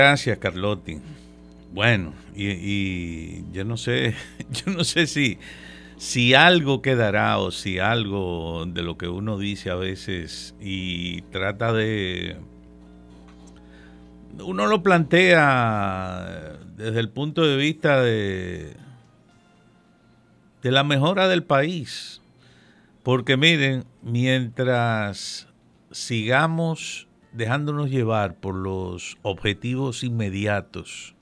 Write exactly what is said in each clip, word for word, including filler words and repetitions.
Gracias, Carlotti. Bueno, y, y yo no sé, yo no sé si, si algo quedará o si algo de lo que uno dice a veces y trata de, uno lo plantea desde el punto de vista de, de la mejora del país. Porque miren, mientras sigamos dejándonos llevar por los objetivos inmediatos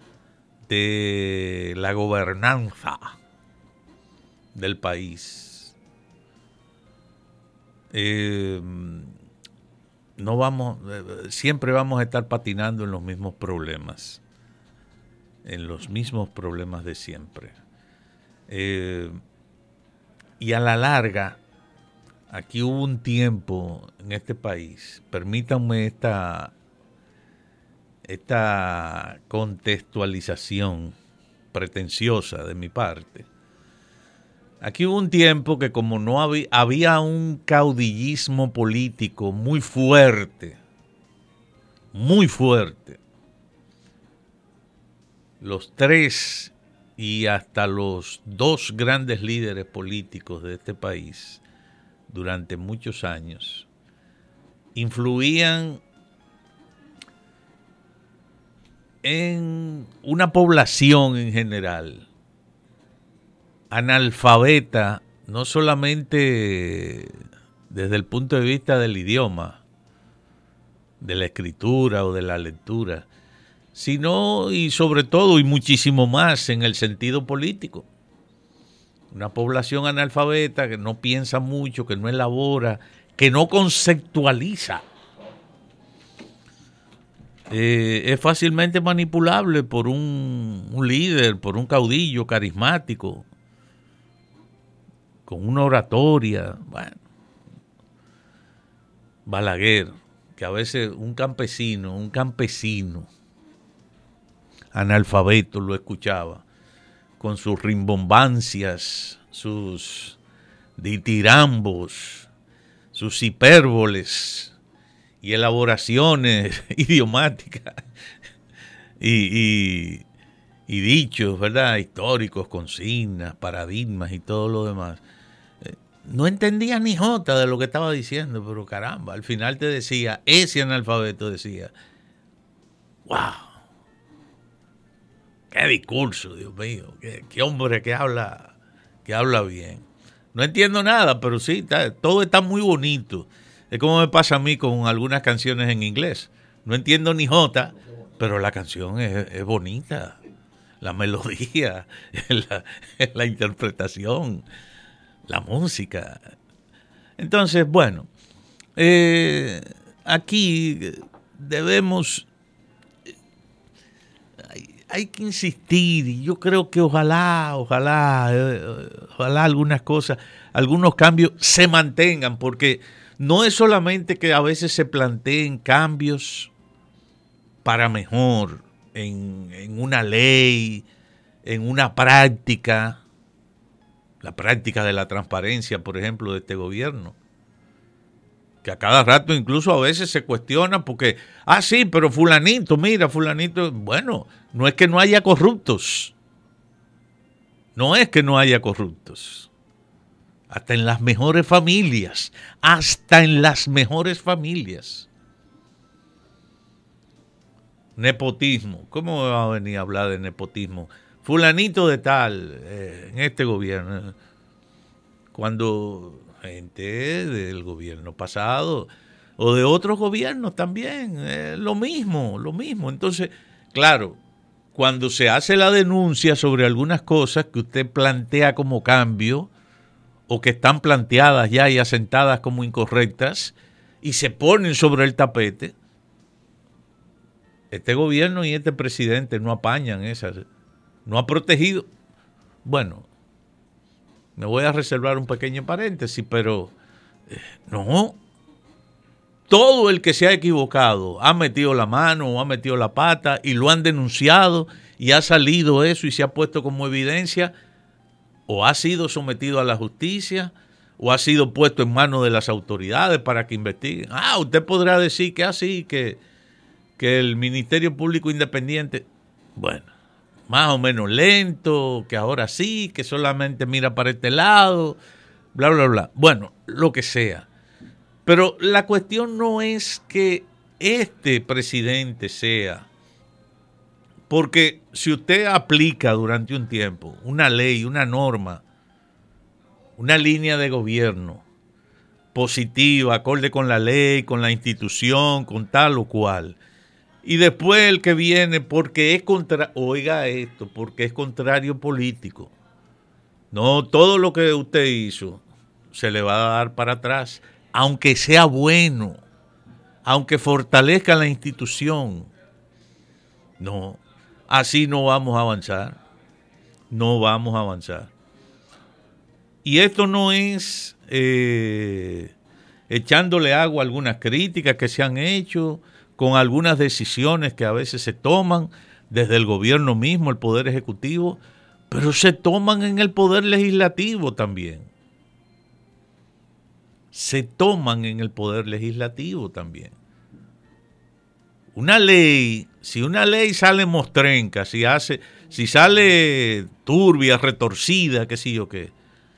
de la gobernanza del país, eh, no vamos, eh, siempre vamos a estar patinando en los mismos problemas, en los mismos problemas de siempre. Eh, y a la larga, aquí hubo un tiempo en este país, permítanme esta, esta contextualización pretenciosa de mi parte. Aquí hubo un tiempo que como no había, había un caudillismo político muy fuerte, muy fuerte. Los tres y hasta los dos grandes líderes políticos de este país durante muchos años influían en una población en general analfabeta, no solamente desde el punto de vista del idioma, de la escritura o de la lectura, sino y sobre todo y muchísimo más en el sentido político. Una población analfabeta que no piensa mucho, que no elabora, que no conceptualiza. Eh, es fácilmente manipulable por un, un líder, por un caudillo carismático, con una oratoria. Bueno, Balaguer, que a veces un campesino, un campesino analfabeto lo escuchaba, con sus rimbombancias, sus ditirambos, sus hipérboles y elaboraciones idiomáticas y, y, y dichos, ¿verdad? Históricos, consignas, paradigmas y todo lo demás. No entendía ni jota de lo que estaba diciendo, pero caramba, al final te decía, ese analfabeto decía, wow, qué discurso, Dios mío, qué, qué hombre que habla, que habla bien. No entiendo nada, pero sí, está, todo está muy bonito. Es como me pasa a mí con algunas canciones en inglés. No entiendo ni jota, pero la canción es, es bonita. La melodía, la, la interpretación, la música. Entonces, bueno, eh, aquí debemos... Hay que insistir, y yo creo que ojalá, ojalá, eh, ojalá algunas cosas, algunos cambios se mantengan, porque no es solamente que a veces se planteen cambios para mejor en, en una ley, en una práctica, la práctica de la transparencia, por ejemplo, de este gobierno, que a cada rato incluso a veces se cuestiona porque, ah, sí, pero fulanito, mira, fulanito, bueno, no es que no haya corruptos, no es que no haya corruptos, hasta en las mejores familias, hasta en las mejores familias. Nepotismo, ¿cómo va a venir a hablar de nepotismo? Fulanito de tal, eh, en este gobierno, cuando... gente del gobierno pasado o de otros gobiernos también, eh, lo mismo, lo mismo. Entonces, claro, cuando se hace la denuncia sobre algunas cosas que usted plantea como cambio o que están planteadas ya y asentadas como incorrectas y se ponen sobre el tapete, este gobierno y este presidente no apañan esas, no ha protegido. Bueno, me voy a reservar un pequeño paréntesis, pero eh, no. Todo el que se ha equivocado ha metido la mano o ha metido la pata y lo han denunciado y ha salido eso y se ha puesto como evidencia, o ha sido sometido a la justicia o ha sido puesto en manos de las autoridades para que investiguen. Ah, usted podrá decir que así, que, que el Ministerio Público Independiente, bueno, más o menos lento, que ahora sí, que solamente mira para este lado, bla, bla, bla. Bueno, lo que sea. Pero la cuestión no es que este presidente sea, porque si usted aplica durante un tiempo una ley, una norma, una línea de gobierno positiva, acorde con la ley, con la institución, con tal o cual, y después el que viene porque es contra, oiga esto, porque es contrario político, no, todo lo que usted hizo se le va a dar para atrás, aunque sea bueno, aunque fortalezca la institución. No, así no vamos a avanzar, no vamos a avanzar. Y esto no es eh, echándole agua a algunas críticas que se han hecho, con algunas decisiones que a veces se toman desde el gobierno mismo, el Poder Ejecutivo, pero se toman en el Poder Legislativo también. Se toman en el Poder Legislativo también. Una ley, si una ley sale mostrenca, si hace, si sale turbia, retorcida, qué sé yo qué,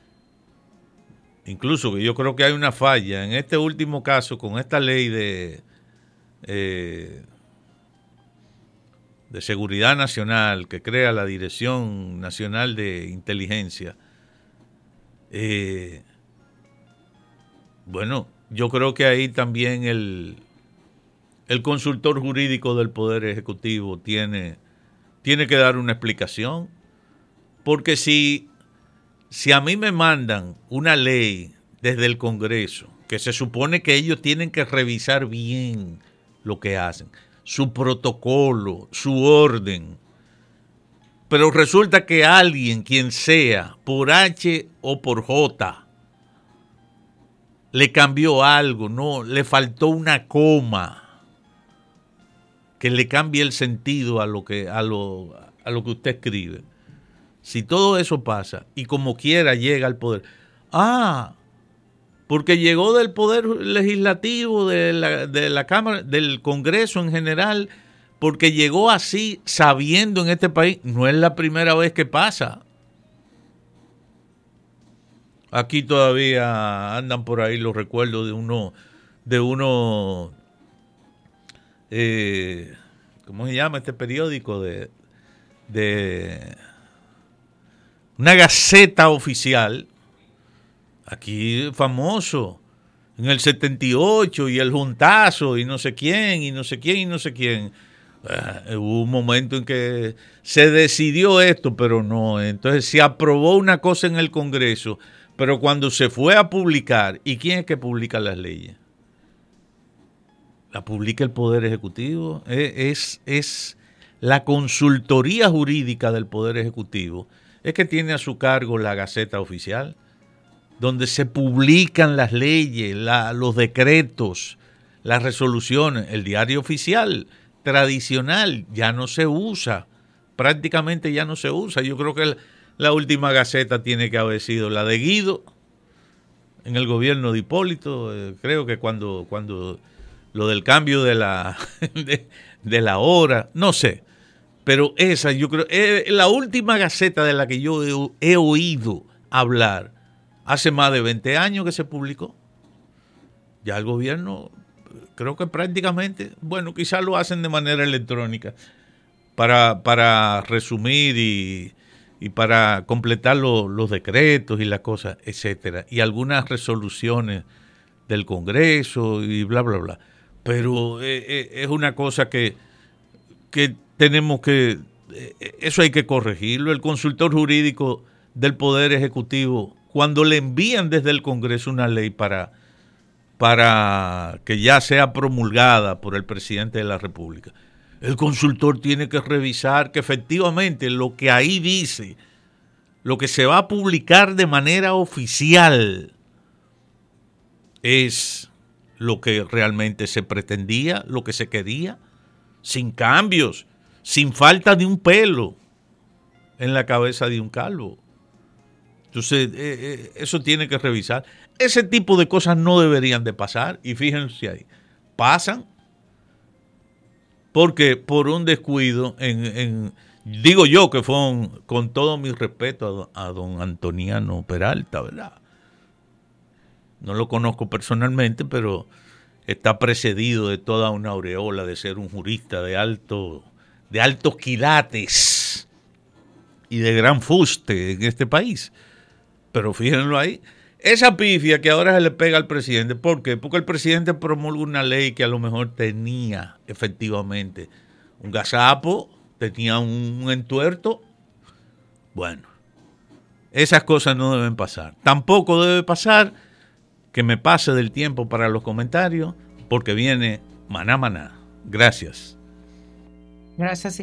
incluso que yo creo que hay una falla en este último caso con esta ley de eh, de seguridad nacional que crea la Dirección Nacional de Inteligencia. Eh, bueno, yo creo que ahí también el el consultor jurídico del Poder Ejecutivo tiene, tiene que dar una explicación, porque si, si a mí me mandan una ley desde el Congreso, que se supone que ellos tienen que revisar bien lo que hacen, su protocolo, su orden, pero resulta que alguien, quien sea, por H o por J, le cambió algo, no, le faltó una coma que le cambie el sentido a lo que a lo a lo que usted escribe. Si todo eso pasa y como quiera llega al poder, ah, porque llegó del poder legislativo, de la, de la Cámara, del Congreso en general, porque llegó así sabiendo en este país, no es la primera vez que pasa. Aquí todavía andan por ahí los recuerdos de uno de uno Eh, ¿cómo se llama este periódico? De, de una gaceta oficial, aquí famoso, en el setenta y ocho, y el juntazo, y no sé quién, y no sé quién, y no sé quién. Uh, hubo un momento en que se decidió esto, pero no. Entonces se aprobó una cosa en el Congreso, pero cuando se fue a publicar, ¿y quién es que publica las leyes? La publica el Poder Ejecutivo, es, es la consultoría jurídica del Poder Ejecutivo, es que tiene a su cargo la Gaceta Oficial, donde se publican las leyes, la, los decretos, las resoluciones. El diario oficial tradicional ya no se usa, prácticamente ya no se usa. Yo creo que la, la última Gaceta tiene que haber sido la de Guido, en el gobierno de Hipólito, eh, creo que cuando... cuando lo del cambio de la de, de la hora, no sé, pero esa yo creo, es la última Gaceta de la que yo he, he oído hablar, hace más de veinte años que se publicó. Ya el gobierno, creo que prácticamente, bueno, quizás lo hacen de manera electrónica, para, para resumir y, y para completar lo, los decretos y las cosas, etcétera, y algunas resoluciones del Congreso y bla, bla, bla. Pero eh, es una cosa que, que tenemos que, eh, eso hay que corregirlo. El consultor jurídico del Poder Ejecutivo, cuando le envían desde el Congreso una ley para, para que ya sea promulgada por el presidente de la República, el consultor tiene que revisar que efectivamente lo que ahí dice, lo que se va a publicar de manera oficial, es lo que realmente se pretendía, lo que se quería, sin cambios, sin falta de un pelo en la cabeza de un calvo. Entonces, eh, eh, eso tiene que revisar. Ese tipo de cosas no deberían de pasar, y fíjense ahí, pasan porque por un descuido, en, en digo yo que fue un, con todo mi respeto a, a don Antoniano Peralta, ¿verdad? No lo conozco personalmente, pero está precedido de toda una aureola de ser un jurista de alto, de altos quilates y de gran fuste en este país. Pero fíjenlo ahí, esa pifia que ahora se le pega al presidente, ¿por qué? Porque el presidente promulga una ley que a lo mejor tenía efectivamente un gazapo, tenía un, un entuerto. Bueno, esas cosas no deben pasar. Tampoco debe pasar que me pase del tiempo para los comentarios, porque viene Maná Maná. Gracias. Gracias.